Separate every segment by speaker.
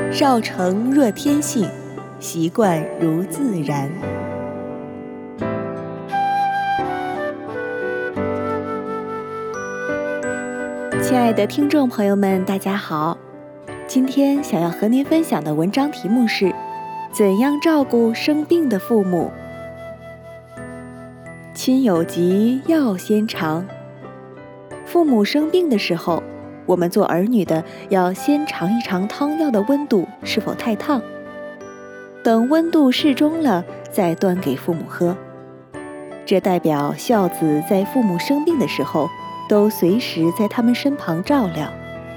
Speaker 1: 少成若天性，习惯如自然。亲爱的听众朋友们，大家好，今天想要和您分享的文章题目是怎样照顾生病的父母。亲有疾，药先尝。父母生病的时候，我们做儿女的要先尝一尝汤药的温度是否太烫，等温度适中了，再端给父母喝。这代表孝子在父母生病的时候，都随时在他们身旁照料。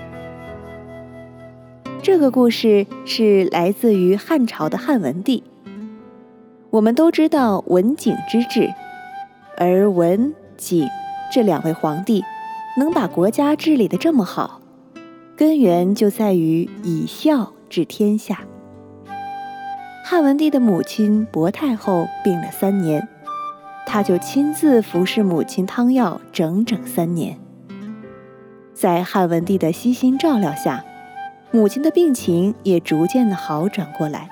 Speaker 1: 这个故事是来自于汉朝的汉文帝。我们都知道文景之治，而文、景这两位皇帝能把国家治理得这么好，根源就在于以孝治天下。汉文帝的母亲薄太后病了3年，他就亲自服侍母亲汤药整整3年。在汉文帝的悉心照料下，母亲的病情也逐渐的好转过来。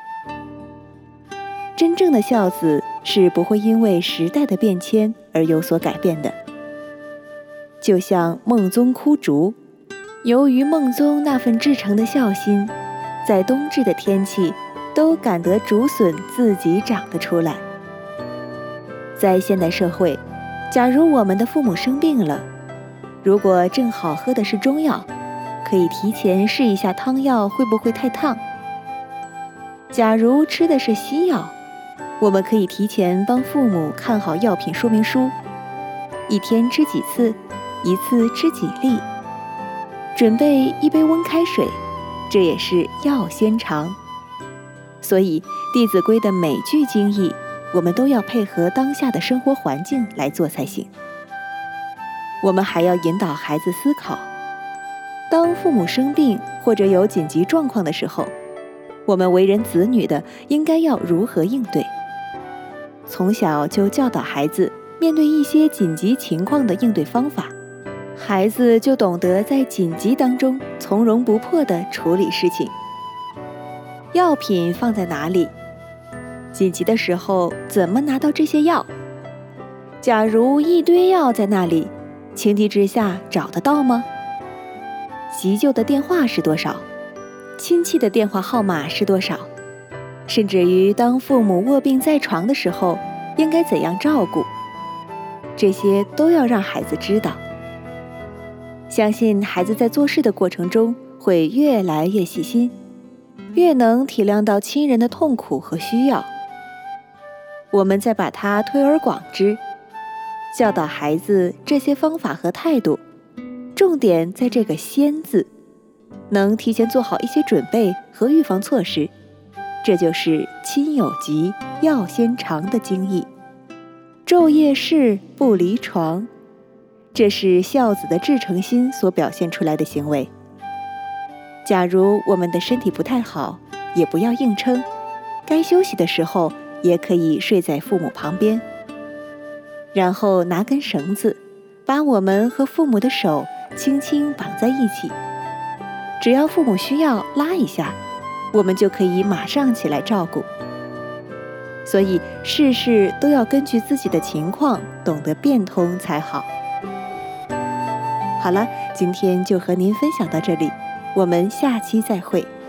Speaker 1: 真正的孝子是不会因为时代的变迁而有所改变的。就像孟宗哭竹，由于孟宗那份至诚的孝心，在冬至的天气都赶得竹笋自己长得出来。在现代社会，假如我们的父母生病了，如果正好喝的是中药，可以提前试一下汤药会不会太烫。假如吃的是西药，我们可以提前帮父母看好药品说明书，一天吃几次，一次吃几粒，准备一杯温开水，这也是药先尝。所以《弟子规》的每句经义，我们都要配合当下的生活环境来做才行。我们还要引导孩子思考，当父母生病或者有紧急状况的时候，我们为人子女的应该要如何应对。从小就教导孩子面对一些紧急情况的应对方法，孩子就懂得在紧急当中从容不迫地处理事情。药品放在哪里？紧急的时候怎么拿到这些药？假如一堆药在那里，情急之下找得到吗？急救的电话是多少？亲戚的电话号码是多少？甚至于当父母卧病在床的时候，应该怎样照顾？这些都要让孩子知道。相信孩子在做事的过程中会越来越细心，越能体谅到亲人的痛苦和需要。我们再把它推而广之，教导孩子这些方法和态度，重点在这个先字，能提前做好一些准备和预防措施。这就是亲有疾，药先尝的精义。昼夜侍，不离床，这是孝子的至诚心所表现出来的行为。假如我们的身体不太好，也不要硬撑，该休息的时候也可以睡在父母旁边，然后拿根绳子，把我们和父母的手轻轻绑在一起，只要父母需要拉一下，我们就可以马上起来照顾。所以事事都要根据自己的情况懂得变通才好。好了，今天就和您分享到这里，我们下期再会。